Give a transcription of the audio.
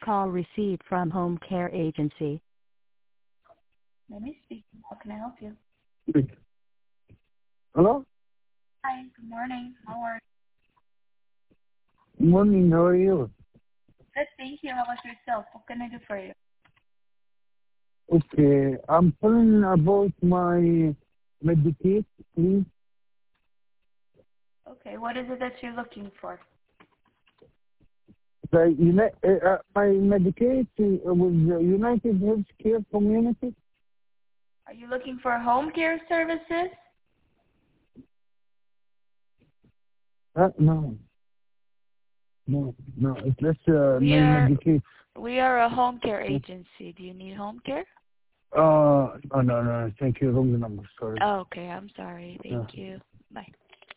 Call received from Home Care Agency. Let me speak. How can I help you? Hello? Hi, good morning. How are Good morning, how are you? you? Good, thank you. How about yourself? What can I do for you? Okay, I'm calling about my Medicaid, please. Okay, what is it that you're looking for? My Medicaid was United Healthcare Community. Are you looking for home care services? No. It's just We my are Medicaid. we are a home care agency. Do you need home care? No. Thank you. Wrong number. Sorry. Oh, okay, I'm sorry. Thank you. Bye.